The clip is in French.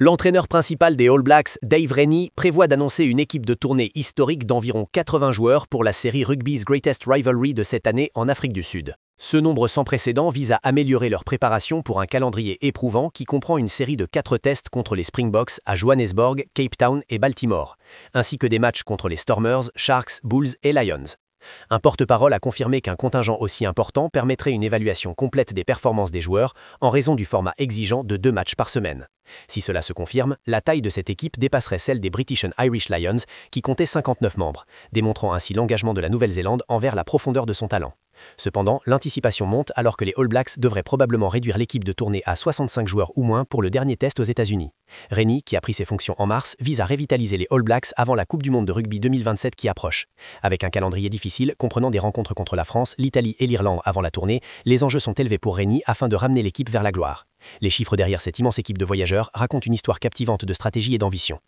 L'entraîneur principal des All Blacks, Dave Rennie, prévoit d'annoncer une équipe de tournée historique d'environ 80 joueurs pour la série Rugby's Greatest Rivalry de cette année en Afrique du Sud. Ce nombre sans précédent vise à améliorer leur préparation pour un calendrier éprouvant qui comprend une série de 4 tests contre les Springboks à Johannesburg, Cape Town et Baltimore, ainsi que des matchs contre les Stormers, Sharks, Bulls et Lions. Un porte-parole a confirmé qu'un contingent aussi important permettrait une évaluation complète des performances des joueurs en raison du format exigeant de 2 matchs par semaine. Si cela se confirme, la taille de cette équipe dépasserait celle des British and Irish Lions qui comptaient 59 membres, démontrant ainsi l'engagement de la Nouvelle-Zélande envers la profondeur de son talent. Cependant, l'anticipation monte alors que les All Blacks devraient probablement réduire l'équipe de tournée à 65 joueurs ou moins pour le dernier test aux États-Unis. Rennie, qui a pris ses fonctions en mars, vise à revitaliser les All Blacks avant la Coupe du Monde de rugby 2027 qui approche. Avec un calendrier difficile comprenant des rencontres contre la France, l'Italie et l'Irlande avant la tournée, les enjeux sont élevés pour Rennie afin de ramener l'équipe vers la gloire. Les chiffres derrière cette immense équipe de voyageurs racontent une histoire captivante de stratégie et d'ambition.